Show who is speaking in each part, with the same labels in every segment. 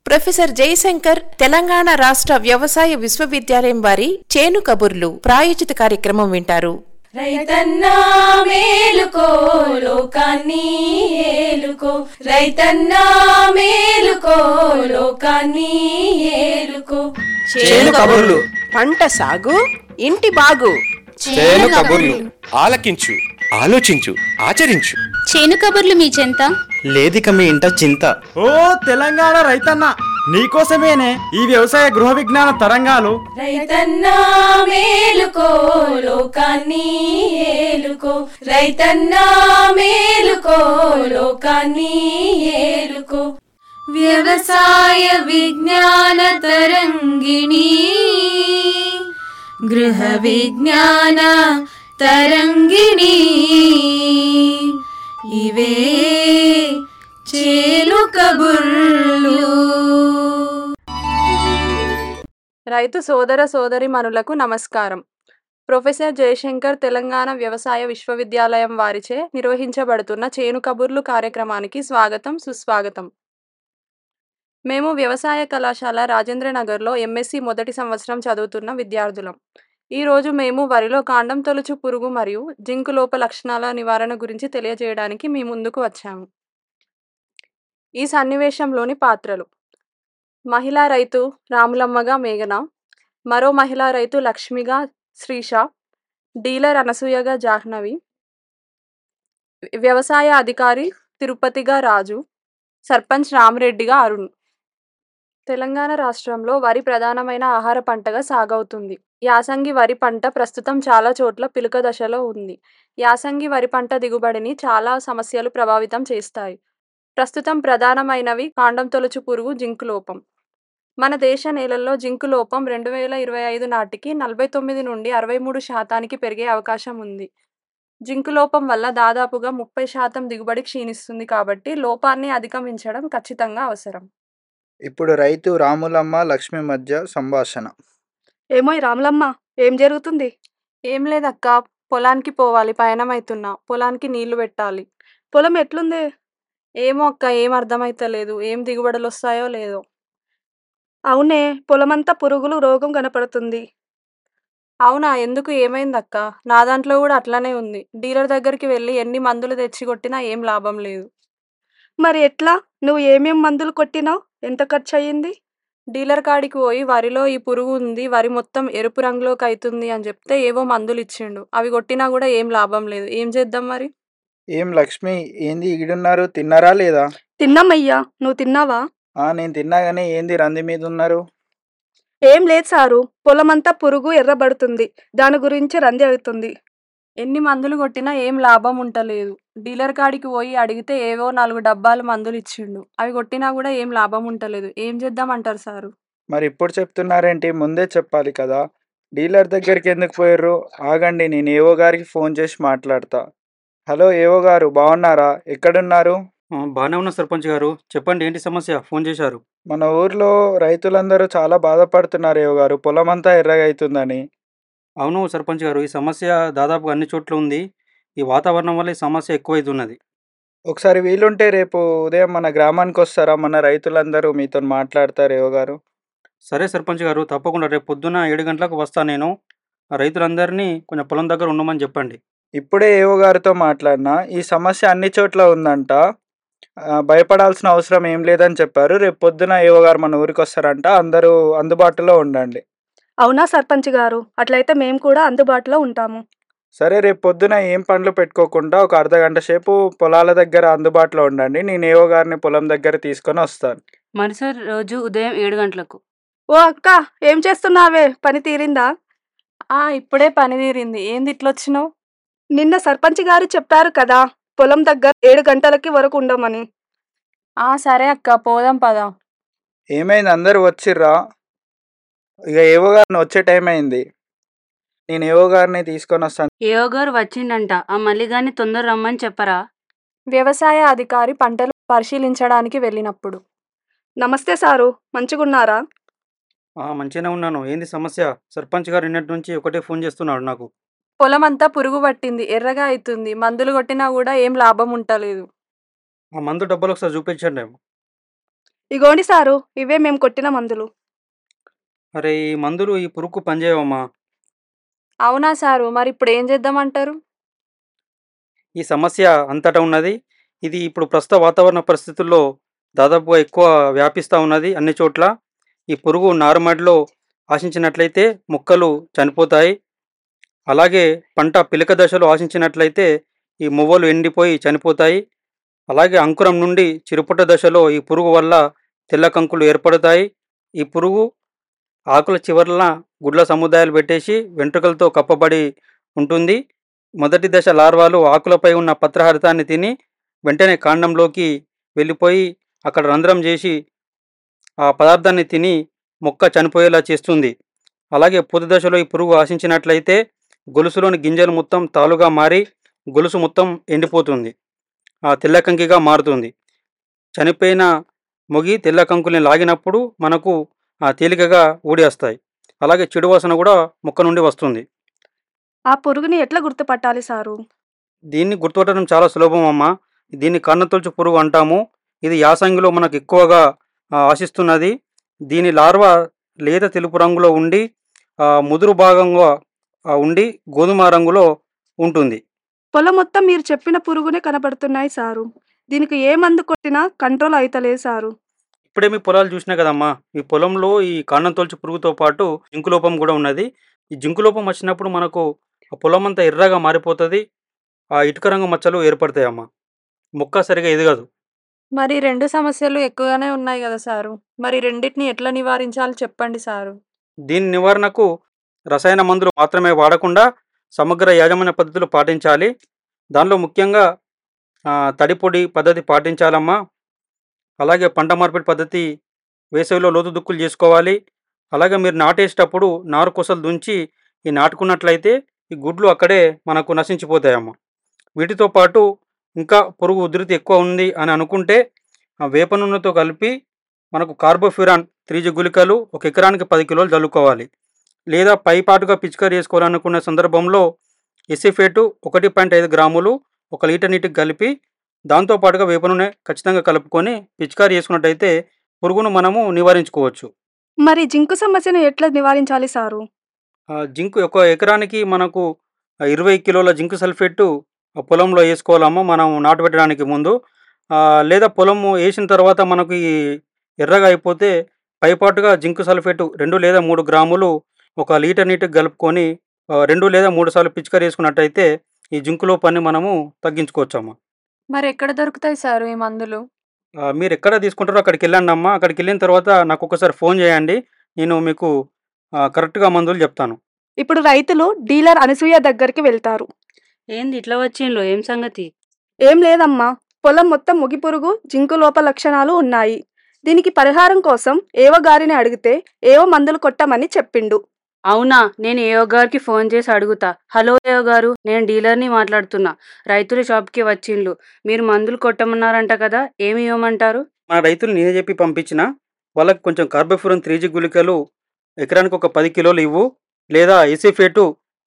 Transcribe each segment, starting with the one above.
Speaker 1: Professor Jayashankar Telangana రాష్ట్ర వ్యవసాయ విశ్వవిద్యాలయం వారి చేను కబుర్లు ప్రాయోజిత కార్యక్రమం వింటారు.
Speaker 2: రైతన్నా మేలుకో లోకాన్ని ఏలుకో, రైతన్నా మేలుకో లోకాన్ని ఏలుకో.
Speaker 3: చేను కబుర్లు, పంట సాగు, ఇంటి బాగు.
Speaker 4: చేను కబుర్లు ఆలకించు, ఆలోచించు, ఆచరించు.
Speaker 5: చేను కబుర్లు మీ చెంత
Speaker 6: లేదిక మీ ఇంట చింత.
Speaker 7: ఓ తెలంగాణ రైతన్న, నీకోసమేనే ఈ వ్యవసాయ గృహ విజ్ఞాన తరంగాలు.
Speaker 2: రైతన్నా మేలుకో లోకాన్ని ఏలుకో, రైతన్నా మేలుకో లోకాన్ని ఏలుకో. వ్యవసాయ విజ్ఞాన తరంగిణి, గృహ విజ్ఞాన తరంగిణి, ఇవే చేను కబుర్లు.
Speaker 8: రైతు సోదర సోదరీమణులకు నమస్కారం. ప్రొఫెసర్ జయశంకర్ తెలంగాణ వ్యవసాయ విశ్వవిద్యాలయం వారిచే నిర్వహించబడుతున్న చేను కబుర్లు కార్యక్రమానికి స్వాగతం, సుస్వాగతం. మేము వ్యవసాయ కళాశాల రాజేంద్రనగర్లో ఎంఎస్సి మొదటి సంవత్సరం చదువుతున్న విద్యార్థులం. ఈరోజు మేము వరిలో కాండం తొలుచు పురుగు మరియు జింకు లోప లక్షణాల నివారణ గురించి తెలియజేయడానికి మీ ముందుకు వచ్చాము. ఈ సన్నివేశంలోని పాత్రలు: మహిళా రైతు రాములమ్మగా మేఘన, మరో మహిళా రైతు లక్ష్మిగా శ్రీష, డీలర్ అనసూయగా జాహ్నవి, వ్యవసాయ అధికారి తిరుపతిగా రాజు, సర్పంచ్ రామరెడ్డిగా అరుణ్. తెలంగాణ రాష్ట్రంలో వరి ప్రధానమైన ఆహార పంటగా సాగవుతుంది. యాసంగి వరి పంట ప్రస్తుతం చాలా చోట్ల పిలుక దశలో ఉంది. యాసంగి వరి పంట దిగుబడిని చాలా సమస్యలు ప్రభావితం చేస్తాయి. ప్రస్తుతం ప్రధానమైనవి కాండం తొలుచు పురుగు, జింకు లోపం. మన దేశ నేలల్లో జింకు లోపం 2025 నాటికి 49 నుండి 63% పెరిగే అవకాశం ఉంది. జింకు లోపం వల్ల దాదాపుగా 30% దిగుబడి క్షీణిస్తుంది. కాబట్టి లోపాన్ని అధిగమించడం ఖచ్చితంగా అవసరం.
Speaker 9: ఇప్పుడు రైతు రాములమ్మ లక్ష్మి మధ్య సంభాషణ.
Speaker 8: ఏమోయ్ రాములమ్మ, ఏం జరుగుతుంది? ఏం లేదక్క, పొలానికి పోవాలి, పయనం అవుతున్నా. పొలానికి నీళ్లు పెట్టాలి. పొలం ఎట్లుంది? ఏమో అక్క, ఏం అర్థమైతలేదు. ఏం దిగుబడులు వస్తాయో లేదో. అవునే, పొలమంతా పురుగులు, రోగం కనపడుతుంది. అవునా, ఎందుకు, ఏమైందక్క? నా దాంట్లో కూడా అట్లనే ఉంది. డీలర్ దగ్గరికి వెళ్ళి ఎన్ని మందులు తెచ్చి కొట్టినా ఏం లాభం లేదు. మరి ఎట్లా? నువ్వు ఏమేం మందులు కొట్టినావు? ఎంత ఖర్చు అయ్యింది? డీలర్ కాడికి పోయి వరిలో ఈ పురుగు ఉంది, వరి మొత్తం ఎరుపు రంగులోకి అవుతుంది అని చెప్తే ఏవో మందులు ఇచ్చిండు. అవి కొట్టినా కూడా ఏం లాభం లేదు. ఏం చేద్దాం మరి?
Speaker 9: ఏం లక్ష్మి, ఏంది ఈడున్నారు? తిన్నారా లేదా?
Speaker 8: తిన్నామయ్యా, నువ్వు తిన్నావా?
Speaker 9: నేను తిన్నా గానీ ఏంది రంది మీద ఉన్నారు?
Speaker 8: ఏం లేదు సారు, పొలమంతా పురుగు ఎర్రబడుతుంది, దాని గురించి రంది అవుతుంది. ఎన్ని మందులు కొట్టినా ఏం లాభం ఉంటలేదు. డీలర్ కాడికి పోయి అడిగితే ఏవో 4 డబ్బాలు మందులు ఇచ్చిండు. అవి కొట్టినా కూడా ఏం లాభం ఉంటలేదు. ఏం చేద్దామంటారు సారు?
Speaker 9: మరి ఇప్పుడు చెప్తున్నారేంటి? ముందే చెప్పాలి కదా. డీలర్ దగ్గరికి ఎందుకు పోయారు? ఆగండి, నేను ఏవో గారికి ఫోన్ చేసి మాట్లాడతా. హలో ఏవో గారు, బాగున్నారా? ఎక్కడున్నారు?
Speaker 6: బాగానే ఉన్నా సర్పంచ్ గారు, చెప్పండి, ఏంటి సమస్య? ఫోన్ చేశారు.
Speaker 9: మన ఊర్లో రైతులందరూ చాలా బాధపడుతున్నారు ఏవో గారు, పొలమంతా ఎర్రగా అవుతుందని.
Speaker 6: అవును సర్పంచ్ గారు, ఈ సమస్య దాదాపుగా అన్ని చోట్ల ఉంది. ఈ వాతావరణం వల్ల ఈ సమస్య ఎక్కువైతున్నది.
Speaker 9: ఒకసారి వీలుంటే రేపు ఉదయం మన గ్రామానికి వస్తారా? మన రైతులందరూ మీతో మాట్లాడతారు ఏవో గారు.
Speaker 6: సరే సర్పంచ్ గారు, తప్పకుండా రేపు పొద్దున 7 గంటలకు వస్తాను. నేను రైతులందరినీ కొంచెం పొలం దగ్గర ఉండమని చెప్పండి.
Speaker 9: ఇప్పుడే ఏవో గారితో మాట్లాడినా, ఈ సమస్య అన్ని చోట్ల ఉందంట, భయపడాల్సిన అవసరం ఏం లేదని చెప్పారు. రేపు పొద్దున ఏవో గారు మన ఊరికి వస్తారంట, అందరూ అందుబాటులో ఉండండి.
Speaker 8: అవునా సర్పంచ్ గారు, అట్లయితే మేము కూడా అందుబాటులో ఉంటాము.
Speaker 9: సరే, రేపు పొద్దున ఏం పనులు పెట్టుకోకుండా ఒక అర్ధగంట సేపు పొలాల దగ్గర అందుబాటులో ఉండండి. నేను ఏవో గారిని పొలం దగ్గర తీసుకొని వస్తాను.
Speaker 10: మరుసటి రోజు ఉదయం 7 గంటలకు.
Speaker 8: ఓ అక్క, ఏం చేస్తున్నావే? పని తీరిందా? ఇప్పుడే పని తీరింది. ఏంది ఇట్లొచ్చినావు? నిన్న సర్పంచ్ గారు చెప్పారు కదా, పొలం దగ్గర 7 గంటలకి వరకు ఉండమని. సరే అక్క, పోదాం పదా.
Speaker 9: ఏమైంది, అందరూ వచ్చిర్రా? ఇక ఏవో గారిని వచ్చే టైం అయింది. నేను ఏవో గారిని తీసుకొని వస్తాను.
Speaker 10: ఏవో గారు వచ్చిండంట, ఆ మల్లిగాని తొందర రమ్మని చెప్పరా?
Speaker 8: వ్యవసాయ అధికారి పంటలు పరిశీలించడానికి వెళ్ళినప్పుడు. నమస్తే సారు, మంచిగున్నారా?
Speaker 6: మంచిగానే ఉన్నాను. ఏంది సమస్య? సర్పంచ్ గారు నిన్నటి నుంచి ఒకటే ఫోన్ చేస్తున్నాడు నాకు.
Speaker 8: పొలమంతా పురుగు పట్టింది, ఎర్రగా అవుతుంది. మందులు కొట్టినా కూడా ఏం లాభం ఉంటలేదు.
Speaker 6: ఆ మందు డబ్బాలు ఒకసారి చూపించండి.
Speaker 8: ఇగోండి సారు, ఇవే మేము కొట్టిన మందులు.
Speaker 6: అరే ఈ మందులు ఈ పురుగుకు పనిచేయవమ్మా.
Speaker 8: అవునా సారు, మరి ఇప్పుడు ఏం చేద్దామంటారు?
Speaker 6: ఈ సమస్య అంతటా ఉన్నది. ఇది ఇప్పుడు ప్రస్తుత వాతావరణ పరిస్థితుల్లో దాదాపుగా ఎక్కువ వ్యాపిస్తూ ఉన్నది అన్ని చోట్ల. ఈ పురుగు నారుమడిలో ఆశించినట్లయితే మొక్కలు చనిపోతాయి. అలాగే పంట పిలక దశలో ఆశించినట్లయితే ఈ మువ్వలు ఎండిపోయి చనిపోతాయి. అలాగే అంకురం నుండి చిరుపుట్ట దశలో ఈ పురుగు వల్ల తెల్ల కంకులు ఏర్పడతాయి. ఈ పురుగు ఆకుల చివర్ల గుడ్ల సముదాయాలు పెట్టేసి వెంట్రుకలతో కప్పబడి ఉంటుంది. మొదటి దశ లార్వాలు ఆకులపై ఉన్న పత్రహరితాన్ని తిని వెంటనే కాండంలోకి వెళ్ళిపోయి అక్కడ రంధ్రం చేసి ఆ పదార్థాన్ని తిని మొక్క చనిపోయేలా చేస్తుంది. అలాగే పూత దశలో ఈ పురుగు ఆశించినట్లయితే గొలుసులోని గింజలు మొత్తం తాలుగా మారి గొలుసు మొత్తం ఎండిపోతుంది, ఆ తెల్ల కంకిగా మారుతుంది. చనిపోయిన మొగి తెల్ల కంకుల్ని లాగినప్పుడు మనకు తేలికగా ఊడేస్తాయి. అలాగే చెడు వాసన కూడా మొక్క నుండి వస్తుంది.
Speaker 8: ఆ పురుగుని ఎట్లా గుర్తుపట్టాలి సారు?
Speaker 6: దీన్ని గుర్తుపట్టడం చాలా సులభం అమ్మా. దీన్ని కన్నతొలుచు పురుగు అంటాము. ఇది యాసంగిలో మనకు ఎక్కువగా ఆశిస్తున్నది. దీని లార్వా లేత తెలుపు రంగులో ఉండి ముదురు భాగంగా ఉండి గోధుమ రంగులో ఉంటుంది.
Speaker 8: పొలం మొత్తం మీరు చెప్పిన పురుగునే కనబడుతున్నాయి సారు. దీనికి ఏ మందు కొట్టినా కంట్రోల్ అవుతలేదు సారు.
Speaker 6: ఇప్పుడే మీ పొలాలు చూసినా కదమ్మా, ఈ పొలంలో ఈ కాండం తొలుచు పురుగుతో పాటు జింకు లోపం కూడా ఉన్నది. ఈ జింకు లోపం వచ్చినప్పుడు మనకు ఆ పొలం అంతా ఎర్రగా మారిపోతుంది. ఆ ఇటుక రంగు మచ్చలు ఏర్పడతాయమ్మా. మొక్క సరిగా ఎదగదు.
Speaker 8: మరి 2 సమస్యలు ఎక్కువగానే ఉన్నాయి కదా సారు. మరి రెండింటిని ఎట్లా నివారించాలో చెప్పండి సారు.
Speaker 6: దీని నివారణకు రసాయన మందులు మాత్రమే వాడకుండా సమగ్ర యాజమాన్య పద్ధతులు పాటించాలి. దానిలో ముఖ్యంగా తడిపొడి పద్ధతి పాటించాలమ్మా. అలాగే పంట మార్పిడి పద్ధతి వేసవిలో లోతు దుక్కులు చేసుకోవాలి. అలాగే మీరు నాటేసేటప్పుడు నారు కొసలు దుంచి ఈ నాటుకున్నట్లయితే ఈ గుడ్లు అక్కడే మనకు నశించిపోతాయమ్మా. వీటితో పాటు ఇంకా పురుగు ఉధృతి ఎక్కువ ఉంది అని అనుకుంటే వేప నూనెతో కలిపి మనకు కార్బోఫ్యూరాన్ 3G గుళికలు 1 ఎకరానికి 10 కిలోలు చల్లుకోవాలి. లేదా పైపాటుగా పిచికారీ చేసుకోవాలనుకునే సందర్భంలో ఎసిఫేటు 1.5 గ్రాములు 1 లీటర్ నీటికి కలిపి దాంతోపాటుగా వేప నూనె ఖచ్చితంగా కలుపుకొని పిచికారీ చేసుకున్నట్టయితే పురుగును మనము నివారించుకోవచ్చు.
Speaker 8: మరి జింకు సమస్యను ఎట్లా నివారించాలి సారు?
Speaker 6: జింకు 1 ఎకరానికి మనకు 20 కిలోల జింకు సల్ఫేటు పొలంలో వేసుకోవాలమ్మా మనం నాటు పెట్టడానికి ముందు. లేదా పొలము వేసిన తర్వాత మనకు ఈ ఎర్రగా అయిపోతే పైపాటుగా జింకు సల్ఫేటు 2 లేదా 3 గ్రాములు 1 లీటర్ నీటికి కలుపుకొని 2 లేదా 3 సార్లు పిచికారీ చేసుకున్నట్టయితే ఈ జింకు లోపాన్ని మనము తగ్గించుకోవచ్చమ్మా.
Speaker 8: మరి ఎక్కడ దొరుకుతాయి సారు ఈ మందులు?
Speaker 6: మీరు ఎక్కడ తీసుకుంటారో అక్కడికి వెళ్ళండి అమ్మా. అక్కడికి వెళ్ళిన తర్వాత నాకు ఒకసారి ఫోన్ చేయండి, నేను మీకు కరెక్ట్గా మందులు చెప్తాను.
Speaker 8: ఇప్పుడు రైతులు డీలర్ అనసూయ దగ్గరికి వెళ్తారు.
Speaker 10: ఏంది ఇట్లా వచ్చిండ్రు, ఏం సంగతి?
Speaker 8: ఏం లేదమ్మా, పొలం మొత్తం ముగి పురుగు జింకు లోప లక్షణాలు ఉన్నాయి. దీనికి పరిహారం కోసం ఏవో గారిని అడిగితే ఏవో మందులు కొట్టమని చెప్పిండు.
Speaker 10: అవునా, నేను ఏఓ గారికి ఫోన్ చేసి అడుగుతా. హలో ఏఓ గారు, నేను డీలర్ని మాట్లాడుతున్నా. రైతుల షాప్కి వచ్చిండ్లు, మీరు మందులు కొట్టమన్నారంట కదా, ఏమి ఇవ్వమంటారు?
Speaker 6: మన రైతులు నేనే చెప్పి పంపించిన వాళ్ళకి కొంచెం కార్బోఫ్యూరాన్ 3G గుళికలు ఎకరానికి 10 కిలోలు ఇవ్వు, లేదా ఎసిఫేటు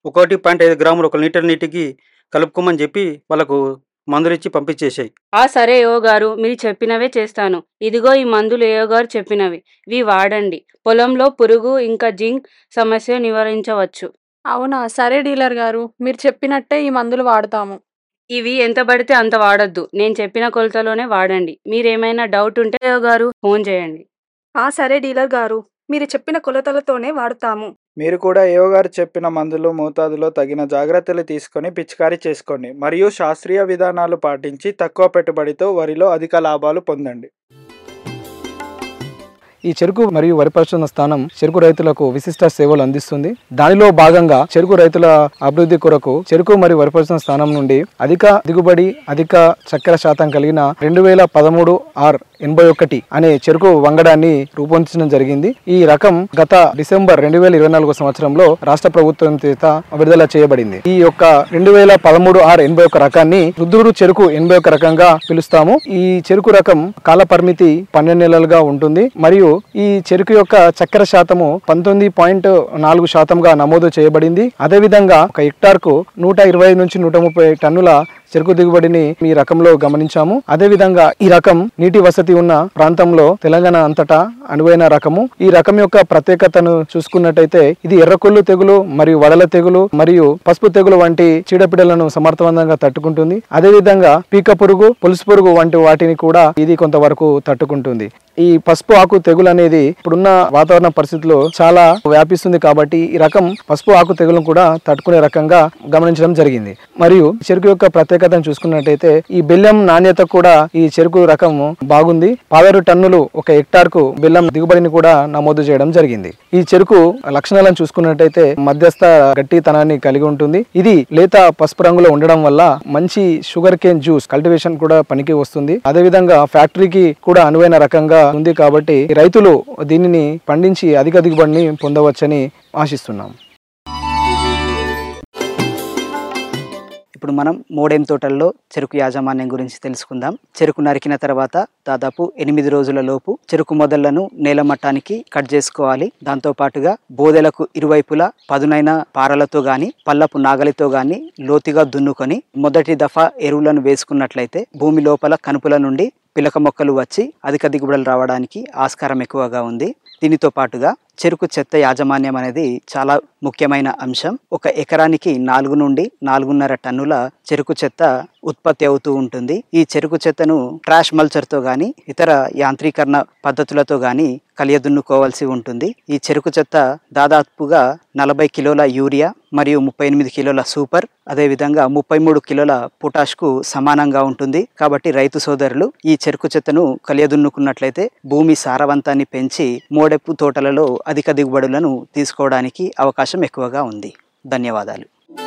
Speaker 6: 1.5 గ్రాములు 1 లీటర్ నీటికి కలుపుకోమని చెప్పి వాళ్ళకు మందులు ఇచ్చి పంపించేసాయి.
Speaker 10: సరే ఏఓ గారు, మీరు చెప్పినవే చేస్తాను. ఇదిగో ఈ మందులు ఏఓ గారు చెప్పినవి, ఇవి వాడండి. పొలంలో పురుగు ఇంకా జింక్ సమస్య నివారించవచ్చు.
Speaker 8: అవునా, సరే డీలర్ గారు, మీరు చెప్పినట్టే ఈ మందులు వాడతాము.
Speaker 10: ఇవి ఎంత పడితే అంత వాడొద్దు, నేను చెప్పిన కొలతలోనే వాడండి. మీరేమైనా డౌట్ ఉంటే ఏఓ గారు ఫోన్ చేయండి.
Speaker 8: సరే డీలర్ గారు, మీరు చెప్పిన కొలతలతోనే వాడతాము.
Speaker 9: మీరు కూడా ఏఓ గారు చెప్పిన మందులు మోతాదులో తగిన జాగ్రత్తలు తీసుకొని పిచికారీ చేసుకోండి. మరియు శాస్త్రీయ విధానాలు పాటించి తక్కువ పెట్టుబడితో వరిలో అధిక లాభాలు పొందండి.
Speaker 5: ఈ చెరుకు మరియు వరి పరిశోధన స్థానం చెరుకు రైతులకు విశిష్ట సేవలు అందిస్తుంది. దానిలో భాగంగా చెరుకు రైతుల అభివృద్ధి కొరకు చెరుకు మరియు వరి పరిశోధన స్థానం నుండి అధిక దిగుబడి, అధిక చక్కెర శాతం కలిగిన 2013R81 అనే చెరుకు వంగడాన్ని రూపొందించడం జరిగింది. ఈ రకం గత డిసెంబర్ 2024 సంవత్సరంలో రాష్ట్ర ప్రభుత్వం చేత విడుదల చేయబడింది. ఈ యొక్క 2013R81 రకాన్ని రుద్రుడు చెరుకు 81 రకంగా పిలుస్తాము. ఈ చెరుకు రకం కాల పరిమితి 12 నెలలుగా ఉంటుంది మరియు ఈ చెరుకు యొక్క చక్కెర శాతము 19.4% నమోదు చేయబడింది. అదేవిధంగా ఒక హెక్టార్కు 120 నుంచి 130 టన్నుల చెరుకు దిగుబడిని ఈ రకంలో గమనించాము. అదేవిధంగా ఈ రకం నీటి వసతి ఉన్న ప్రాంతంలో తెలంగాణ అంతటా అనువైన రకము. ఈ రకం యొక్క ప్రత్యేకతను చూసుకున్నట్టయితే ఇది ఎర్రకొల్లు తెగులు మరియు వడల తెగులు మరియు పసుపు తెగులు వంటి చీడపీడలను సమర్థవంతంగా తట్టుకుంటుంది. అదేవిధంగా పీక పురుగు, పులుసు పురుగు వంటి వాటిని కూడా ఇది కొంతవరకు తట్టుకుంటుంది. ఈ పసుపు ఆకు తెగులు అనేది ఇప్పుడున్న వాతావరణ పరిస్థితుల్లో చాలా వ్యాపిస్తుంది కాబట్టి ఈ రకం పసుపు ఆకు తెగులను కూడా తట్టుకునే రకంగా గమనించడం జరిగింది. మరియు చెరుకు యొక్క ప్రత్యేకతను చూసుకున్నట్టయితే ఈ బెల్లం నాణ్యత కూడా ఈ చెరుకు రకం బాగుంది. 16 టన్నులు ఒక హెక్టార్ కు బెల్లం దిగుబడిని కూడా నమోదు చేయడం జరిగింది. ఈ చెరుకు లక్షణాలను చూసుకున్నట్టయితే మధ్యస్థ గట్టితనాన్ని కలిగి ఉంటుంది. ఇది లేత పసుపు రంగులో ఉండడం వల్ల మంచి షుగర్ కేన్ జ్యూస్ కల్టివేషన్ కూడా పనికి వస్తుంది. అదేవిధంగా ఫ్యాక్టరీకి కూడా అనువైన రకంగా ఉంది కాబట్టి రైతులు దీనిని పండించి అధిక దిగుబడిని పొందవచ్చని ఆశిస్తున్నాం.
Speaker 11: ఇప్పుడు మనం మోడెం తోటల్లో చెరుకు యాజమాన్యం గురించి తెలుసుకుందాం. చెరుకు నరికిన తర్వాత దాదాపు 8 రోజుల లోపు చెరుకు మొదళ్లను నేల మట్టానికి కట్ చేసుకోవాలి. దాంతో పాటుగా బోదెలకు ఇరువైపులా పదునైన పారలతో గాని పల్లపు నాగలితో గాని లోతుగా దున్నుకొని మొదటి దఫా ఎరువులను వేసుకున్నట్లయితే భూమి లోపల కనుపుల నుండి పిలక మొక్కలు వచ్చి అధిక దిగుబడులు రావడానికి ఆస్కారం ఎక్కువగా ఉంది. దీనితో పాటుగా చెరుకు చెత్త యాజమాన్యం అనేది చాలా ముఖ్యమైన అంశం. ఒక ఎకరానికి 4 నుండి 4.5 టన్నుల చెరుకు చెత్త ఉత్పత్తి అవుతూ ఉంటుంది. ఈ చెరుకు చెత్తను ట్రాష్ మల్చర్తో గాని ఇతర యాంత్రీకరణ పద్ధతులతో గాని కలియదున్నుకోవాల్సి ఉంటుంది. ఈ చెరుకు చెత్త దాదాపుగా 40 కిలోల యూరియా మరియు 38 కిలోల సూపర్, అదేవిధంగా 33 కిలోల పొటాష్కు సమానంగా ఉంటుంది. కాబట్టి రైతు సోదరులు ఈ చెరుకు చెత్తను కలియదున్నుకున్నట్లయితే భూమి సారవంతాన్ని పెంచి మోడెపు తోటలలో అధిక దిగుబడులను తీసుకోవడానికి అవకాశం ఎక్కువగా ఉంది. ధన్యవాదాలు.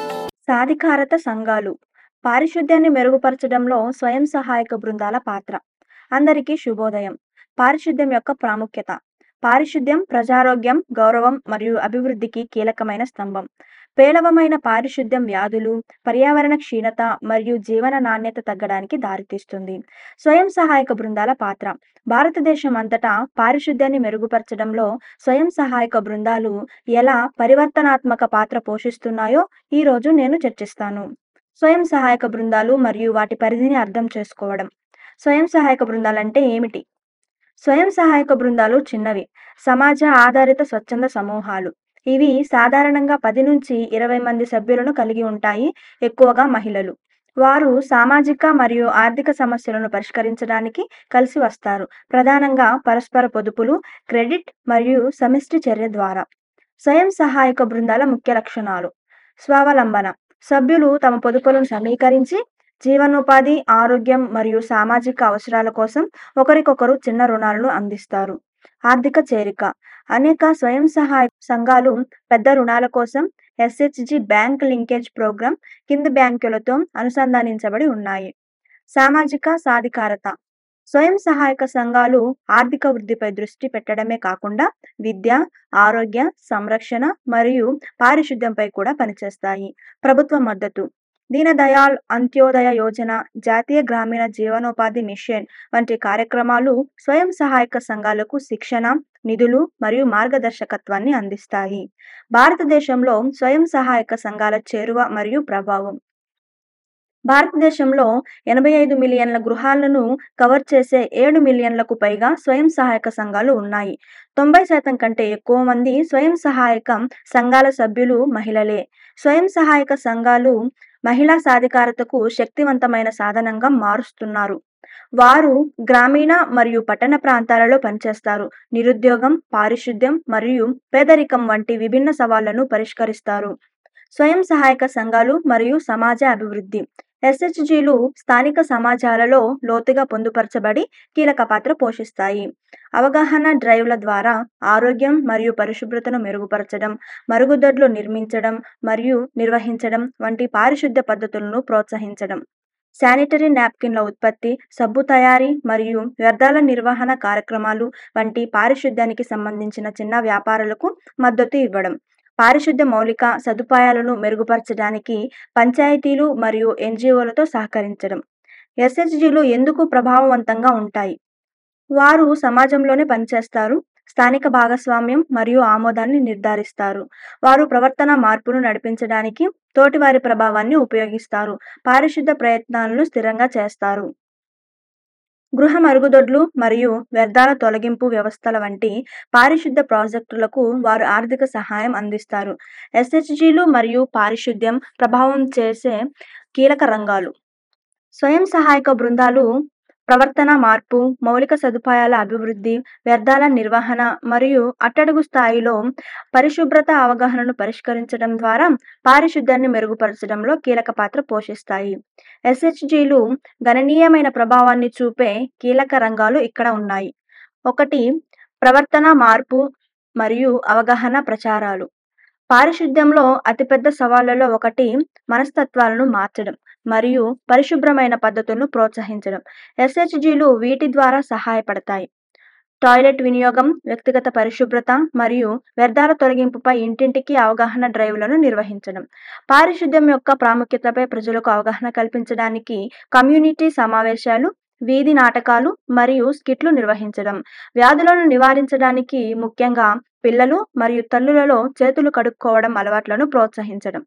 Speaker 12: సాధికారత సంఘాలు పారిశుద్ధ్యాన్ని మెరుగుపరచడంలో స్వయం సహాయక బృందాల పాత్ర. అందరికీ శుభోదయం. పారిశుద్ధ్యం యొక్క ప్రాముఖ్యత. పారిశుద్ధ్యం ప్రజారోగ్యం, గౌరవం మరియు అభివృద్ధికి కీలకమైన స్తంభం. పేలవమైన పారిశుద్ధ్యం వ్యాధులు, పర్యావరణ క్షీణత మరియు జీవన నాణ్యత తగ్గడానికి దారితీస్తుంది. స్వయం సహాయక బృందాల పాత్ర. భారతదేశం అంతటా పారిశుద్ధ్యాన్ని మెరుగుపరచడంలో స్వయం సహాయక బృందాలు ఎలా పరివర్తనాత్మక పాత్ర పోషిస్తున్నాయో ఈరోజు నేను చర్చిస్తాను. స్వయం సహాయక బృందాలు మరియు వాటి పరిధిని అర్థం చేసుకోవడం. స్వయం సహాయక బృందాలంటే ఏమిటి? స్వయం సహాయక బృందాలు చిన్నవి, సమాజ ఆధారిత స్వచ్ఛంద సమూహాలు. ఇవి సాధారణంగా 10 నుంచి 20 మంది సభ్యులను కలిగి ఉంటాయి. ఎక్కువగా మహిళలు. వారు సామాజిక మరియు ఆర్థిక సమస్యలను పరిష్కరించడానికి కలిసి వస్తారు. ప్రధానంగా పరస్పర పొదుపులు, క్రెడిట్ మరియు సమిష్టి చర్య ద్వారా. స్వయం సహాయక బృందాల ముఖ్య లక్షణాలు. స్వావలంబన. సభ్యులు తమ పొదుపులను సమీకరించి జీవనోపాధి, ఆరోగ్యం మరియు సామాజిక అవసరాల కోసం ఒకరికొకరు చిన్న రుణాలను అందిస్తారు. ఆర్థిక చేరిక. అనేక స్వయం సహాయ సంఘాలు పెద్ద రుణాల కోసం ఎస్హెచ్జి బ్యాంక్ లింకేజ్ ప్రోగ్రాం కింది బ్యాంకులతో అనుసంధానించబడి ఉన్నాయి. సామాజిక సాధికారత. స్వయం సహాయక సంఘాలు ఆర్థిక వృద్ధిపై దృష్టి పెట్టడమే కాకుండా విద్య, ఆరోగ్య, సంరక్షణ మరియు పారిశుద్ధ్యంపై కూడా పనిచేస్తాయి. ప్రభుత్వ మద్దతు. దీనదయాళ్ అంత్యోదయ యోజన, జాతీయ గ్రామీణ జీవనోపాధి మిషన్ వంటి కార్యక్రమాలు స్వయం సహాయక సంఘాలకు శిక్షణ, నిధులు మరియు మార్గదర్శకత్వాన్ని అందిస్తాయి. భారతదేశంలో స్వయం సహాయక సంఘాల చేరువ మరియు ప్రభావం. భారతదేశంలో 85 మిలియన్ల గృహాలను కవర్ చేసే 7 మిలియన్లకు పైగా స్వయం సహాయక సంఘాలు ఉన్నాయి. 90% కంటే ఎక్కువ మంది స్వయం సహాయక సంఘాల సభ్యులు మహిళలే. స్వయం సహాయక సంఘాలు మహిళా సాధికారతకు శక్తివంతమైన సాధనంగా మారుస్తున్నారు. వారు గ్రామీణ మరియు పట్టణ ప్రాంతాలలో పనిచేస్తారు. నిరుద్యోగం, పారిశుద్ధ్యం మరియు పేదరికం వంటి విభిన్న సవాళ్లను పరిష్కరిస్తారు. స్వయం సహాయక సంఘాలు మరియు సమాజ అభివృద్ధి. ఎస్హెచ్జీలు స్థానిక సమాజాలలో లోతుగా పొందుపరచబడి కీలక పాత్ర పోషిస్తాయి. అవగాహన డ్రైవ్ల ద్వారా ఆరోగ్యం మరియు పరిశుభ్రతను మెరుగుపరచడం, మరుగుదొడ్లు నిర్మించడం మరియు నిర్వహించడం వంటి పారిశుద్ధ్య పద్ధతులను ప్రోత్సహించడం. శానిటరీ నాప్కిన్ల ఉత్పత్తి, సబ్బు తయారీ మరియు వ్యర్థాల నిర్వహణ కార్యక్రమాలు వంటి పారిశుద్ధ్యానికి సంబంధించిన చిన్న వ్యాపారాలకు మద్దతు ఇవ్వడం. పారిశుద్ధ్య మౌలిక సదుపాయాలను మెరుగుపరచడానికి పంచాయతీలు మరియు ఎన్జిఓలతో సహకరించడం. ఎస్హెచ్జీలు ఎందుకు ప్రభావవంతంగా ఉంటాయి? వారు సమాజంలోనే పనిచేస్తారు, స్థానిక భాగస్వామ్యం మరియు ఆమోదాన్ని నిర్ధారిస్తారు. వారు ప్రవర్తన మార్పును నడిపించడానికి తోటివారి ప్రభావాన్ని ఉపయోగిస్తారు. పారిశుద్ధ ప్రయత్నాలను స్థిరంగా చేస్తారు. గృహ మరుగుదొడ్లు మరియు వ్యర్థాల తొలగింపు వ్యవస్థల వంటి పారిశుద్ధ ప్రాజెక్టులకు వారు ఆర్థిక సహాయం అందిస్తారు. ఎస్హెచ్జీలు మరియు పారిశుద్ధ్యం ప్రభావం చేసే కీలక రంగాలు. స్వయం సహాయక బృందాలు ప్రవర్తన మార్పు, మౌలిక సదుపాయాల అభివృద్ధి, వ్యర్థాల నిర్వహణ మరియు అట్టడుగు స్థాయిలో పరిశుభ్రత అవగాహనను పరిష్కరించడం ద్వారా పారిశుద్ధ్యాన్ని మెరుగుపరచడంలో కీలక పాత్ర పోషిస్తాయి. ఎస్హెచ్జీలు గణనీయమైన ప్రభావాన్ని చూపే కీలక రంగాలు ఇక్కడ ఉన్నాయి. 1. ప్రవర్తన మార్పు మరియు అవగాహన ప్రచారాలు. పారిశుద్ధ్యంలో అతిపెద్ద సవాళ్లలో ఒకటి మనస్తత్వాలను మార్చడం మరియు పరిశుభ్రమైన పద్ధతులను ప్రోత్సహించడం. ఎస్హెచ్జీలు వీటి ద్వారా సహాయపడతాయి. టాయిలెట్ వినియోగం, వ్యక్తిగత పరిశుభ్రత మరియు వ్యర్థాల తొలగింపుపై ఇంటింటికి అవగాహన డ్రైవ్లను నిర్వహించడం. పారిశుద్ధ్యం యొక్క ప్రాముఖ్యతపై ప్రజలకు అవగాహన కల్పించడానికి కమ్యూనిటీ సమావేశాలు, వీధి నాటకాలు మరియు స్కిట్లు నిర్వహించడం. వ్యాధులను నివారించడానికి ముఖ్యంగా పిల్లలు మరియు తల్లులలో చేతులు కడుక్కోవడం అలవాట్లను ప్రోత్సహించడం.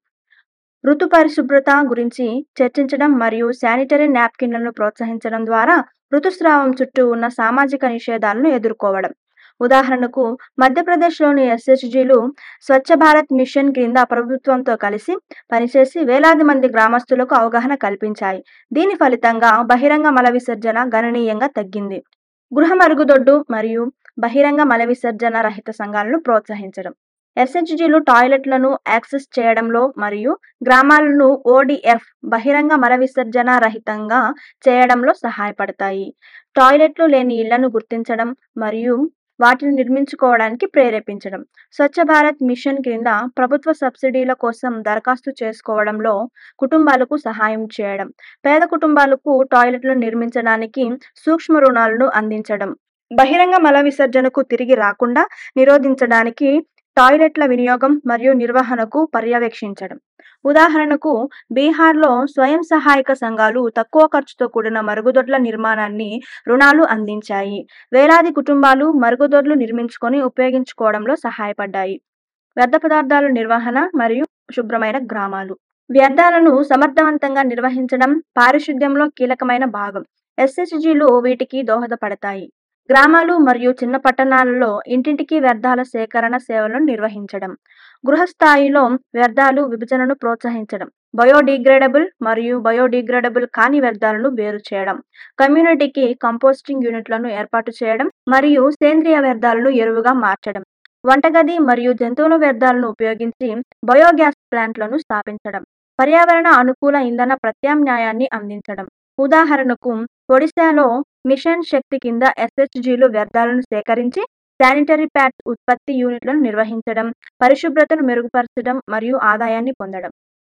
Speaker 12: ఋతు పరిశుభ్రత గురించి చర్చించడం మరియు శానిటరీ నాప్కిన్లను ప్రోత్సహించడం ద్వారా ఋతుస్రావం చుట్టూ ఉన్న సామాజిక నిషేధాలను ఎదుర్కోవడం. ఉదాహరణకు, మధ్యప్రదేశ్లోని ఎస్హెచ్జీలు స్వచ్ఛ భారత్ మిషన్ క్రింద ప్రభుత్వంతో కలిసి పనిచేసి వేలాది మంది గ్రామస్తులకు అవగాహన కల్పించాయి. దీని ఫలితంగా బహిరంగ మల విసర్జన గణనీయంగా తగ్గింది. గృహ మరుగుదొడ్డు మరియు బహిరంగ మల విసర్జన రహిత సంఘాలను ప్రోత్సహించడం. ఎస్హెచ్జీలు టాయిలెట్లను యాక్సెస్ చేయడంలో మరియు గ్రామాలను ఓడిఎఫ్ బహిరంగ మల విసర్జన రహితంగా చేయడంలో సహాయపడతాయి. టాయిలెట్లు లేని ఇళ్లను గుర్తించడం మరియు వాటిని నిర్మించుకోవడానికి ప్రేరేపించడం. స్వచ్ఛ భారత్ మిషన్ క్రింద ప్రభుత్వ సబ్సిడీల కోసం దరఖాస్తు చేసుకోవడంలో కుటుంబాలకు సహాయం చేయడం. పేద కుటుంబాలకు టాయిలెట్లు నిర్మించడానికి సూక్ష్మ రుణాలను అందించడం. బహిరంగ మల విసర్జనకు తిరిగి రాకుండా నిరోధించడానికి టాయిలెట్ల వినియోగం మరియు నిర్వహణకు పర్యవేక్షించడం. ఉదాహరణకు, బీహార్లో స్వయం సహాయక సంఘాలు తక్కువ ఖర్చుతో కూడిన మరుగుదొడ్ల నిర్మాణాన్ని రుణాలు అందించాయి. వేలాది కుటుంబాలు మరుగుదొడ్లు నిర్మించుకొని ఉపయోగించుకోవడంలో సహాయపడ్డాయి. వ్యర్థ పదార్థాల నిర్వహణ మరియు శుభ్రమైన గ్రామాలు. వ్యర్థాలను సమర్థవంతంగా నిర్వహించడం పారిశుద్ధ్యంలో కీలకమైన భాగం. ఎస్హెచ్జీలు వీటికి దోహదపడతాయి. గ్రామాలు మరియు చిన్న పట్టణాలలో ఇంటింటికి వ్యర్థాల సేకరణ సేవలను నిర్వహించడం. గృహ స్థాయిలో వ్యర్థాలు విభజనను ప్రోత్సహించడం. బయోడిగ్రేడబుల్ మరియు బయోడిగ్రేడబుల్ కాని వ్యర్థాలను వేరు చేయడం. కమ్యూనిటీకి కంపోస్టింగ్ యూనిట్లను ఏర్పాటు చేయడం మరియు సేంద్రియ వ్యర్థాలను ఎరువుగా మార్చడం. వంటగది మరియు జంతువుల వ్యర్థాలను ఉపయోగించి బయోగ్యాస్ ప్లాంట్లను స్థాపించడం. పర్యావరణ అనుకూల ఇంధన ప్రత్యామ్నాయాన్ని అందించడం. ఉదాహరణకు, ఒడిశాలో మిషన్ శక్తి కింద ఎస్హెచ్జీలు వ్యర్థాలను సేకరించి శానిటరీ ప్యాడ్స్ ఉత్పత్తి యూనిట్లను నిర్వహించడం, పరిశుభ్రతను మెరుగుపరచడం మరియు ఆదాయాన్ని పొందడం.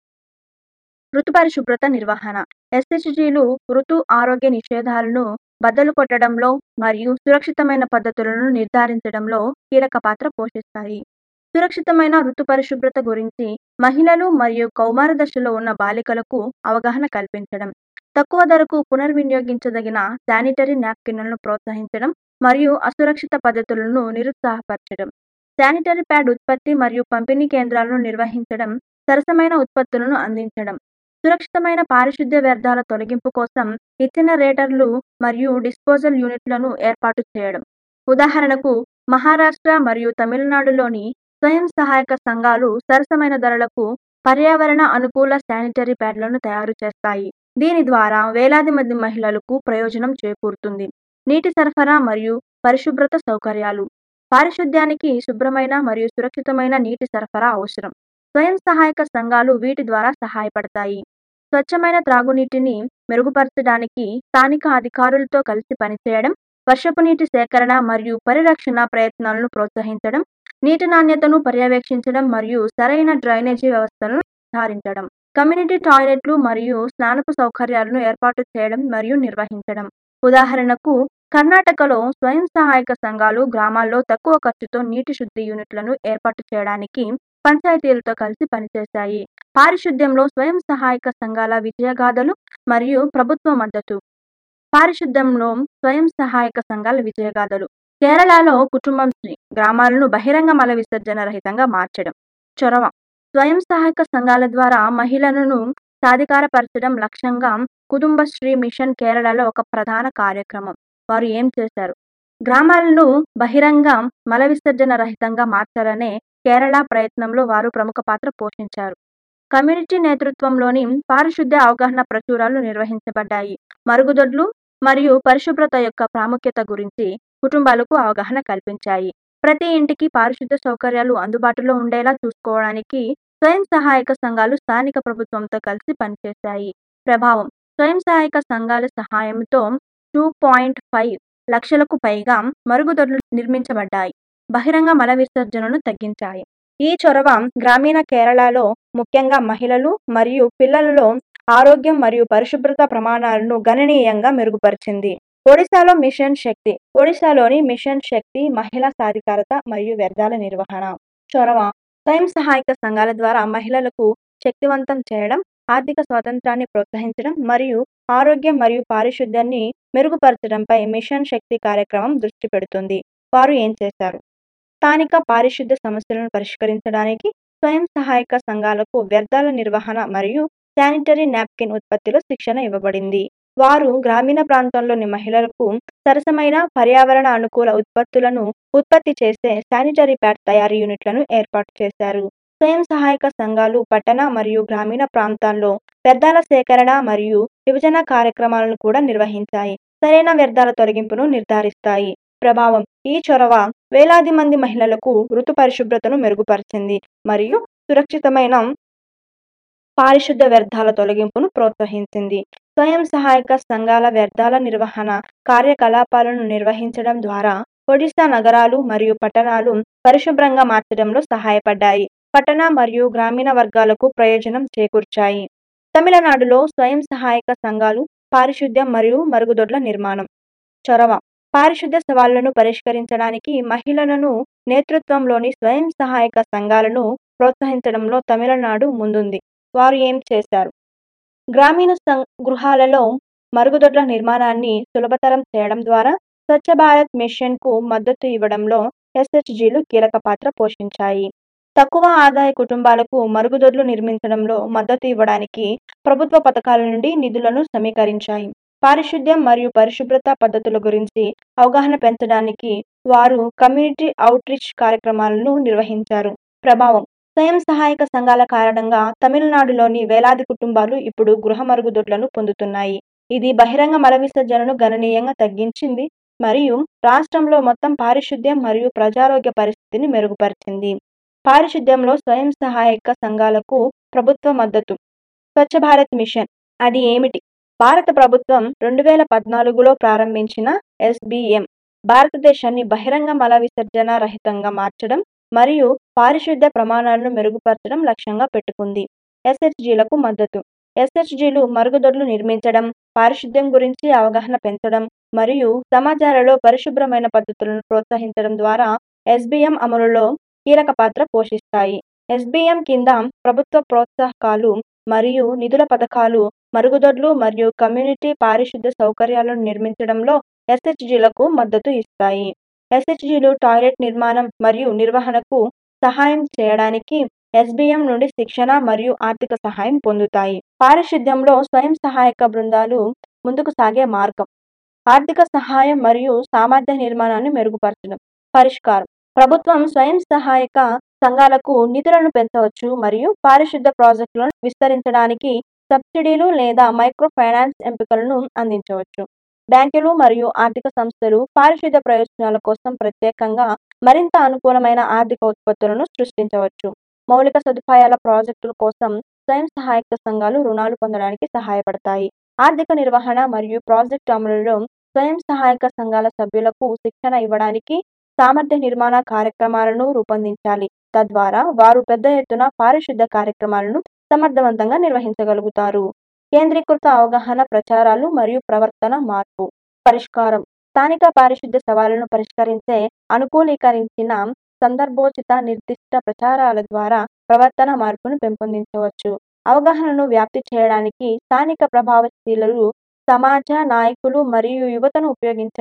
Speaker 12: ఋతు పరిశుభ్రత నిర్వహణ. ఎస్హెచ్జీలు ఋతు ఆరోగ్య నిషేధాలను బద్దలు కొట్టడంలో మరియు సురక్షితమైన పద్ధతులను నిర్ధారించడంలో కీలక పాత్ర పోషిస్తాయి. సురక్షితమైన ఋతు పరిశుభ్రత గురించి మహిళలు మరియు కౌమార దశలో ఉన్న బాలికలకు అవగాహన కల్పించడం. తక్కువ ధరకు పునర్వినియోగించదగిన శానిటరీ నాప్కిన్లను ప్రోత్సహించడం మరియు అసురక్షిత పద్ధతులను నిరుత్సాహపరచడం. శానిటరీ ప్యాడ్ ఉత్పత్తి మరియు పంపిణీ కేంద్రాలను నిర్వహించడం, సరసమైన ఉత్పత్తులను అందించడం. సురక్షితమైన పారిశుద్ధ్య వ్యర్థాల తొలగింపు కోసం ఇన్సినరేటర్లు మరియు డిస్పోజల్ యూనిట్లను ఏర్పాటు చేయడం. ఉదాహరణకు, మహారాష్ట్ర మరియు తమిళనాడులోని స్వయం సహాయక సంఘాలు సరసమైన ధరలకు పర్యావరణ అనుకూల శానిటరీ ప్యాడ్లను తయారు చేస్తాయి. దీని ద్వారా వేలాది మంది మహిళలకు ప్రయోజనం చేకూరుతుంది. నీటి సరఫరా మరియు పరిశుభ్రత సౌకర్యాలు. పారిశుద్ధ్యానికి శుభ్రమైన మరియు సురక్షితమైన నీటి సరఫరా అవసరం. స్వయం సహాయక సంఘాలు వీటి ద్వారా సహాయపడతాయి. స్వచ్ఛమైన త్రాగునీటిని మెరుగుపరచడానికి స్థానిక అధికారులతో కలిసి పనిచేయడం, వర్షపు నీటి సేకరణ మరియు పరిరక్షణ ప్రయత్నాలను ప్రోత్సహించడం, నీటి నాణ్యతను పర్యవేక్షించడం మరియు సరైన డ్రైనేజీ వ్యవస్థలను నిర్ధారించడం. కమ్యూనిటీ టాయిలెట్లు మరియు స్నానపు సౌకర్యాలను ఏర్పాటు చేయడం మరియు నిర్వహించడం. ఉదాహరణకు, కర్ణాటకలో స్వయం సహాయక సంఘాలు గ్రామాల్లో తక్కువ ఖర్చుతో నీటి శుద్ధి యూనిట్లను ఏర్పాటు చేయడానికి పంచాయతీలతో కలిసి పనిచేశాయి. పారిశుద్ధ్యంలో స్వయం సహాయక సంఘాల విజయగాథలు మరియు ప్రభుత్వ మద్దతు. పారిశుద్ధ్యంలో స్వయం సహాయక సంఘాల విజయగాథలు. కేరళలో కుటుంబం శ్రీ గ్రామాలను బహిరంగ మల విసర్జన రహితంగా మార్చడం. చొరవ స్వయం సహాయక సంఘాల ద్వారా మహిళలను సాధికారపరచడం లక్ష్యంగా కుటుంబశ్రీ మిషన్ కేరళలో ఒక ప్రధాన కార్యక్రమం. వారు ఏం చేశారు? గ్రామాలను బహిరంగ మల విసర్జన రహితంగా మార్చాలనే కేరళ ప్రయత్నంలో వారు ప్రముఖ పాత్ర పోషించారు. కమ్యూనిటీ నేతృత్వంలోని పారిశుద్ధ్య అవగాహన ప్రచురాలు నిర్వహించబడ్డాయి. మరుగుదొడ్లు మరియు పరిశుభ్రత యొక్క ప్రాముఖ్యత గురించి కుటుంబాలకు అవగాహన కల్పించాయి. ప్రతి ఇంటికి పారిశుద్ధ్య సౌకర్యాలు అందుబాటులో ఉండేలా చూసుకోవడానికి స్వయం సహాయక సంఘాలు స్థానిక ప్రభుత్వంతో కలిసి పనిచేశాయి. ప్రభావం స్వయం సహాయక సంఘాల సహాయంతో 2.5 లక్షలకు పైగా మరుగుదొడ్లు నిర్మించబడ్డాయి. బహిరంగ మల విసర్జనను తగ్గించాయి. ఈ చొరవ గ్రామీణ కేరళలో ముఖ్యంగా మహిళలు మరియు పిల్లలలో ఆరోగ్యం మరియు పరిశుభ్రత ప్రమాణాలను గణనీయంగా మెరుగుపరిచింది. ఒడిశాలో మిషన్ శక్తి. ఒడిశాలోని మిషన్ శక్తి మహిళా సాధికారత మరియు వ్యర్థాల నిర్వహణ. చొరవ స్వయం సహాయక సంఘాల ద్వారా మహిళలకు శక్తివంతం చేయడం, ఆర్థిక స్వాతంత్రాన్ని ప్రోత్సహించడం మరియు ఆరోగ్యం మరియు పారిశుద్ధ్యాన్ని మెరుగుపరచడంపై మిషన్ శక్తి కార్యక్రమం దృష్టి పెడుతుంది. వారు ఏం చేశారు? స్థానిక పారిశుద్ధ్య సమస్యలను పరిష్కరించడానికి స్వయం సహాయక సంఘాలకు వ్యర్థాల నిర్వహణ మరియు శానిటరీ నాప్కిన్ ఉత్పత్తిలో శిక్షణ ఇవ్వబడింది. వారు గ్రామీణ ప్రాంతంలోని మహిళలకు సరసమైన పర్యావరణ అనుకూల ఉత్పత్తులను ఉత్పత్తి చేసే శానిటరీ ప్యాడ్ తయారీ యూనిట్లను ఏర్పాటు చేశారు. స్వయం సహాయక సంఘాలు పట్టణ మరియు గ్రామీణ ప్రాంతాల్లో వ్యర్థాల సేకరణ మరియు విభజన కార్యక్రమాలను కూడా నిర్వహించాయి. సరైన వ్యర్థాల తొలగింపును నిర్ధారిస్తాయి. ప్రభావం ఈ చొరవ వేలాది మంది మహిళలకు ఋతు పరిశుభ్రతను మెరుగుపరిచింది మరియు సురక్షితమైన పారిశుద్ధ వ్యర్థాల తొలగింపును ప్రోత్సహించింది. స్వయం సహాయక సంఘాల వ్యర్థాల నిర్వహణ కార్యకలాపాలను నిర్వహించడం ద్వారా ఒడిశా నగరాలు మరియు పట్టణాలు పరిశుభ్రంగా మార్చడంలో సహాయపడ్డాయి. పట్టణ మరియు గ్రామీణ వర్గాలకు ప్రయోజనం చేకూర్చాయి. తమిళనాడులో స్వయం సహాయక సంఘాలు పారిశుద్ధ్యం మరియు మరుగుదొడ్ల నిర్మాణం. చొరవ పారిశుద్ధ్య సవాళ్లను పరిష్కరించడానికి మహిళలను నేతృత్వంలోని స్వయం సహాయక సంఘాలను ప్రోత్సహించడంలో తమిళనాడు ముందుంది. వారు ఏం చేశారు? గ్రామీణ గృహాలలో మరుగుదొడ్ల నిర్మాణాన్ని సులభతరం చేయడం ద్వారా స్వచ్ఛ భారత్ మిషన్కు మద్దతు ఇవ్వడంలో ఎస్హెచ్జీలు కీలక పాత్ర పోషించాయి. తక్కువ ఆదాయ కుటుంబాలకు మరుగుదొడ్లు నిర్మించడంలో మద్దతు ఇవ్వడానికి ప్రభుత్వ పథకాల నుండి నిధులను సమీకరించాయి. పారిశుద్ధ్యం మరియు పరిశుభ్రత పద్ధతుల గురించి అవగాహన పెంచడానికి వారు కమ్యూనిటీ అవుట్రీచ్ కార్యక్రమాలను నిర్వహించారు. ప్రభావం స్వయం సహాయక సంఘాల కారణంగా తమిళనాడులోని వేలాది కుటుంబాలు ఇప్పుడు గృహ మరుగుదొడ్లను పొందుతున్నాయి. ఇది బహిరంగ మల విసర్జనను గణనీయంగా తగ్గించింది మరియు రాష్ట్రంలో మొత్తం పారిశుద్ధ్యం మరియు ప్రజారోగ్య పరిస్థితిని మెరుగుపరిచింది. పారిశుద్ధ్యంలో స్వయం సహాయక సంఘాలకు ప్రభుత్వ మద్దతు. స్వచ్ఛ భారత్ మిషన్ అది ఏమిటి? భారత ప్రభుత్వం 2014లో ప్రారంభించిన SBM భారతదేశాన్ని బహిరంగ మల విసర్జన రహితంగా మార్చడం మరియు పారిశుద్ధ్య ప్రమాణాలను మెరుగుపరచడం లక్ష్యంగా పెట్టుకుంది. ఎస్హెచ్జీలకు మద్దతు. ఎస్హెచ్జీలు మరుగుదొడ్లు నిర్మించడం, పారిశుద్ధ్యం గురించి అవగాహన పెంచడం మరియు సమాజాలలో పరిశుభ్రమైన పద్ధతులను ప్రోత్సహించడం ద్వారా SBM అమలులో కీలక పాత్ర పోషిస్తాయి. SBM కింద ప్రభుత్వ ప్రోత్సాహకాలు మరియు నిధుల పథకాలు మరుగుదొడ్లు మరియు కమ్యూనిటీ పారిశుద్ధ్య సౌకర్యాలను నిర్మించడంలో ఎస్హెచ్జీలకు మద్దతు ఇస్తాయి. ఎస్హెచ్జీలు టాయిలెట్ నిర్మాణం మరియు నిర్వహణకు సహాయం చేయడానికి SBM నుండి శిక్షణ మరియు ఆర్థిక సహాయం పొందుతాయి. పారిశుద్ధ్యంలో స్వయం సహాయక బృందాలు ముందుకు సాగే మార్గం. ఆర్థిక సహాయం మరియు సామర్థ్య నిర్మాణాన్ని మెరుగుపరచడం. పరిష్కారం ప్రభుత్వం స్వయం సహాయక సంఘాలకు నిధులను పెంచవచ్చు మరియు పారిశుద్ధ్య ప్రాజెక్టులను విస్తరించడానికి సబ్సిడీలు లేదా మైక్రో ఫైనాన్స్ ఎంపికలను అందించవచ్చు. బ్యాంకులు మరియు ఆర్థిక సంస్థలు పారిశుద్ధ్య ప్రయోజనాల కోసం ప్రత్యేకంగా మరింత అనుకూలమైన ఆర్థిక ఉత్పత్తులను సృష్టించవచ్చు. మౌలిక సదుపాయాల ప్రాజెక్టుల కోసం స్వయం సహాయక సంఘాలు రుణాలు పొందడానికి సహాయపడతాయి. ఆర్థిక నిర్వహణ మరియు ప్రాజెక్టు అమలులో స్వయం సహాయక సంఘాల సభ్యులకు శిక్షణ ఇవ్వడానికి సామర్థ్య నిర్మాణ కార్యక్రమాలను రూపొందించాలి. తద్వారా వారు పెద్ద ఎత్తున పారిశుద్ధ్య కార్యక్రమాలను సమర్థవంతంగా నిర్వహించగలుగుతారు. కేంద్రీకృత అవగాహన, ప్రచారాలు మరియు ప్రవర్తన మార్పు. పరిష్కారం స్థానిక పారిశుద్ధ్య సవాళ్లను పరిష్కరించే అనుకూలీకరించిన సందర్భోచిత నిర్దిష్ట ప్రచారాల ద్వారా ప్రవర్తన మార్పును పెంపొందించవచ్చు. అవగాహనను వ్యాప్తి చేయడానికి స్థానిక ప్రభావశీలులు, సమాజ నాయకులు మరియు యువతను ఉపయోగించడం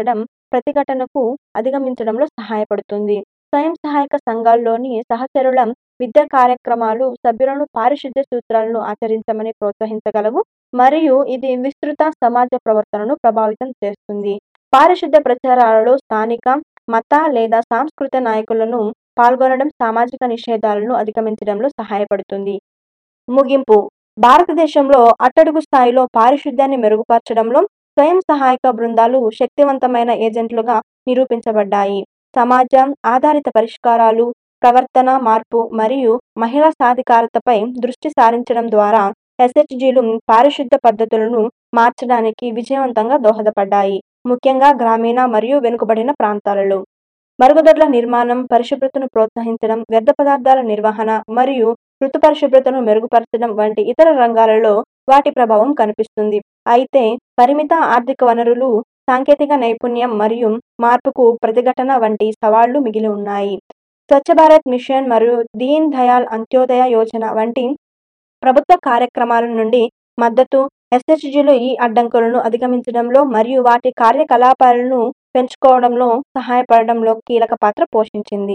Speaker 12: ప్రతిఘటనకు అధిగమించడంలో సహాయపడుతుంది. స్వయం సహాయక సంఘాల్లోని సహచరుల విద్యా కార్యక్రమాలు సభ్యులను పారిశుద్ధ్య సూత్రాలను ఆచరించమని ప్రోత్సహించగలవు మరియు ఇది విస్తృత సమాజ ప్రవర్తనను ప్రభావితం చేస్తుంది. పారిశుద్ధ్య ప్రచారాలలో స్థానిక మత లేదా సాంస్కృతిక నాయకులను పాల్గొనడం సామాజిక నిషేధాలను అధిగమించడంలో సహాయపడుతుంది. ముగింపు: భారతదేశంలో అట్టడుగు స్థాయిలో పారిశుద్ధ్యాన్ని మెరుగుపరచడంలో స్వయం సహాయక బృందాలు శక్తివంతమైన ఏజెంట్లుగా నిరూపించబడ్డాయి. సమాజ ఆధారిత పరిష్కారాలు, ప్రవర్తన మార్పు మరియు మహిళా సాధికారతపై దృష్టి సారించడం ద్వారా ఎస్హెచ్జీలు పారిశుద్ధ్య పద్ధతులను మార్చడానికి విజయవంతంగా దోహదపడ్డాయి, ముఖ్యంగా గ్రామీణ మరియు వెనుకబడిన ప్రాంతాలలో. మరుగుదొడ్ల నిర్మాణం, పరిశుభ్రతను ప్రోత్సహించడం, వ్యర్థ పదార్థాల నిర్వహణ మరియు ఋతు పరిశుభ్రతను మెరుగుపరచడం వంటి ఇతర రంగాలలో వాటి ప్రభావం కనిపిస్తుంది. అయితే పరిమిత ఆర్థిక వనరులు, సాంకేతిక నైపుణ్యం మరియు మార్పుకు ప్రతిఘటన వంటి సవాళ్లు మిగిలి ఉన్నాయి. స్వచ్ఛ భారత్ మిషన్ మరియు దీన్ దయాళ్ అంత్యోదయ యోజన వంటి ప్రభుత్వ కార్యక్రమాల నుండి మద్దతు ఎస్హెచ్జీలు ఈ అడ్డంకులను అధిగమించడంలో మరియు వాటి కార్యకలాపాలను పెంచుకోవడంలో సహాయపడడంలో కీలక పాత్ర పోషించింది.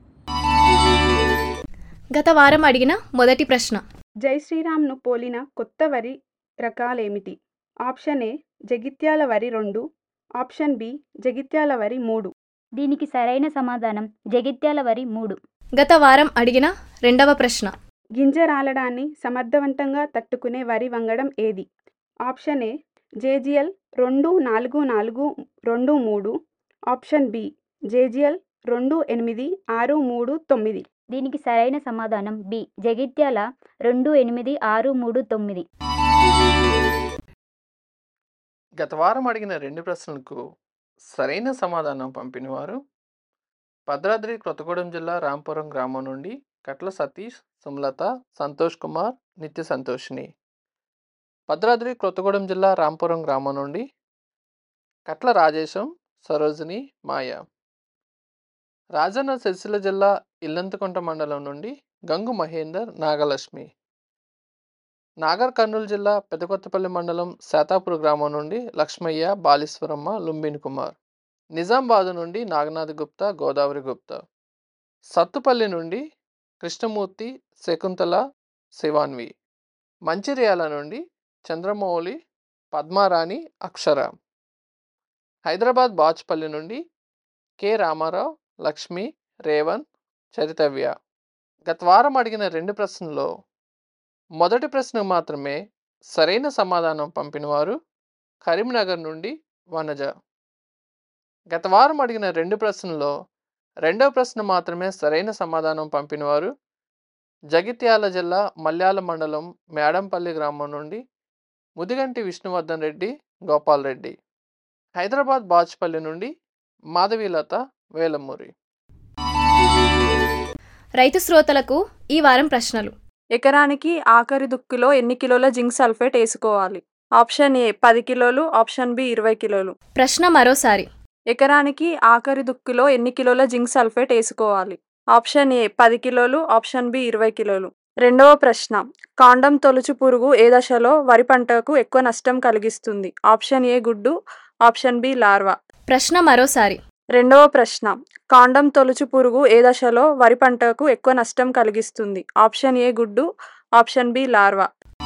Speaker 13: గత వారం అడిగిన మొదటి ప్రశ్న:
Speaker 8: జై శ్రీరామ్ను పోలిన కొత్త వరి రకాలేమిటి? ఆప్షన్ ఏ జగిత్యాల వరి 2, ఆప్షన్ బి జగిత్యాల వరి 3.
Speaker 14: దీనికి సరైన సమాధానం జగిత్యాల వరి 3.
Speaker 13: గత వారం అడిగిన రెండవ ప్రశ్న:
Speaker 8: గింజ రాలడాన్ని సమర్థవంతంగా తట్టుకునే వరి వంగడం ఏది? Option A JGL 244223, option B JGL 286339.
Speaker 14: దీనికి సరైన సమాధానం బి జగిత్యాల 28639.
Speaker 15: గత వారం అడిగిన 2 ప్రశ్నలకు సరైన సమాధానం పంపినవారు భద్రాద్రి కొత్తగూడెం జిల్లా రాంపురం గ్రామం నుండి కట్ల సతీష్, సుమలత, సంతోష్ కుమార్, నిత్య సంతోషిని. భద్రాద్రి కొత్తగూడెం జిల్లా రాంపురం గ్రామం నుండి కట్ల రాజేశం, సరోజిని, మాయ. రాజన్న సిరిసిల్ల జిల్లా ఇల్లంతకుంట మండలం నుండి గంగు మహేందర్, నాగలక్ష్మి. నాగర్ కర్నూలు జిల్లా పెదకొత్తపల్లి మండలం శాతాపూర్ గ్రామం నుండి లక్ష్మయ్య, బాలీశ్వరమ్మ, లుంబిని కుమార్. నిజామాబాద్ నుండి నాగనాథ్ గుప్తా, గోదావరి గుప్తా. సత్తుపల్లి నుండి కృష్ణమూర్తి, శకుంతల, శివాన్వి. మంచిర్యాల నుండి చంద్రమౌళి, పద్మారాణి, అక్షర. హైదరాబాద్ బాచ్పల్లి నుండి కె రామారావు, లక్ష్మి, రేవన్, చరితవ్య. గత వారం అడిగిన 2 ప్రశ్నల్లో మొదటి ప్రశ్నకు మాత్రమే సరైన సమాధానం పంపినవారు కరీంనగర్ నుండి వనజ. గత వారం అడిగిన 2 ప్రశ్నల్లో రెండవ ప్రశ్న మాత్రమే సరైన సమాధానం పంపినవారు జగిత్యాల జిల్లా మల్యాల మండలం మేడంపల్లి గ్రామం నుండి ముదిగంటి విష్ణువర్ధన్ రెడ్డి, గోపాల్ రెడ్డి. హైదరాబాద్ బాచ్పల్లి నుండి మాధవీలత, వేలమూరి.
Speaker 13: రైతు శ్రోతలకు ఈ వారం ప్రశ్నలు:
Speaker 8: ఎకరానికి ఆఖరి దుక్కిలో ఎన్ని కిలోల జింక్ సల్ఫేట్ వేసుకోవాలి? ఆప్షన్ ఏ 10 కిలోలు, ఆప్షన్ బి 20 కిలోలు.
Speaker 13: ప్రశ్న మరోసారి:
Speaker 8: ఎకరానికి ఆఖరి దుక్కిలో ఎన్ని కిలోల జింక్ సల్ఫేట్ వేసుకోవాలి? ఆప్షన్ ఏ 10 కిలోలు, ఆప్షన్ బి 20 కిలోలు. రెండవ ప్రశ్న: కాండం తొలుచు పురుగు ఏ దశలో వరి పంటకు ఎక్కువ నష్టం కలిగిస్తుంది? ఆప్షన్ ఏ గుడ్డు, ఆప్షన్ బి లార్వా.
Speaker 13: ప్రశ్న మరోసారి:
Speaker 8: రెండవ ప్రశ్న: కాండం తొలుచు పురుగు ఏ దశలో వరి పంటకు ఎక్కువ నష్టం కలిగిస్తుంది? ఆప్షన్ ఏ గుడ్డు, ఆప్షన్ బి లార్వా.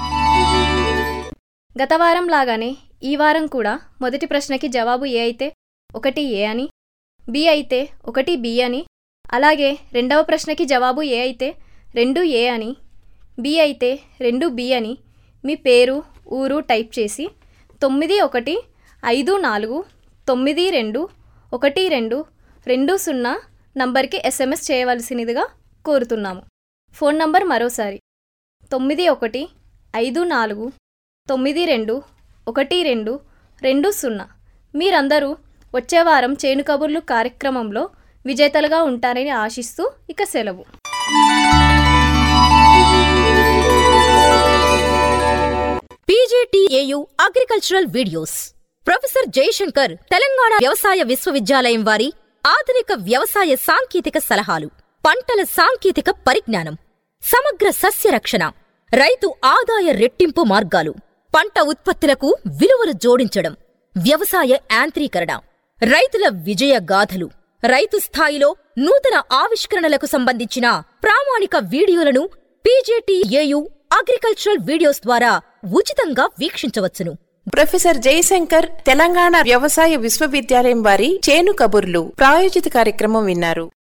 Speaker 13: గత వారం లాగానే ఈ వారం కూడా మొదటి ప్రశ్నకి జవాబు ఏ అయితే 1 ఏ అని, బి అయితే 1 బి అని, అలాగే రెండవ ప్రశ్నకి జవాబు ఏ అయితే 2 ఏ అని, బి అయితే 2 బి అని మీ పేరు, ఊరు టైప్ చేసి 9154921220 నంబర్కి SMS చేయవలసినదిగా కోరుతున్నాము. ఫోన్ నంబర్ మరోసారి 9154921220. మీరందరూ వచ్చే వారం చేను కబుర్లు కార్యక్రమంలో విజేతలుగా ఉంటారని ఆశిస్తూ ఇక సెలవు.
Speaker 16: PGTAU agricultural videos. Professor Jayashankar Telangana వ్యవసాయ విశ్వవిద్యాలయం వారి ఆధునిక వ్యవసాయ సాంకేతిక సలహాలు, పంటల సాంకేతిక పరిజ్ఞానం, సమగ్ర సస్య రక్షణ, రైతు ఆదాయ రెట్టింపు మార్గాలు, పంట ఉత్పత్తులకు విలువలు జోడించడం, వ్యవసాయ యాంత్రీకరణ, రైతుల విజయ గాథలు, రైతు స్థాయిలో నూతన ఆవిష్కరణలకు సంబంధించిన ప్రామాణిక వీడియోలను PJTAU అగ్రికల్చరల్ వీడియోస్ ద్వారా ఉచితంగా వీక్షించవచ్చును.
Speaker 1: ప్రొఫెసర్ జయశంకర్ తెలంగాణ వ్యవసాయ విశ్వవిద్యాలయం వారి చేను కబుర్లు ప్రాయోజిత కార్యక్రమం విన్నారు.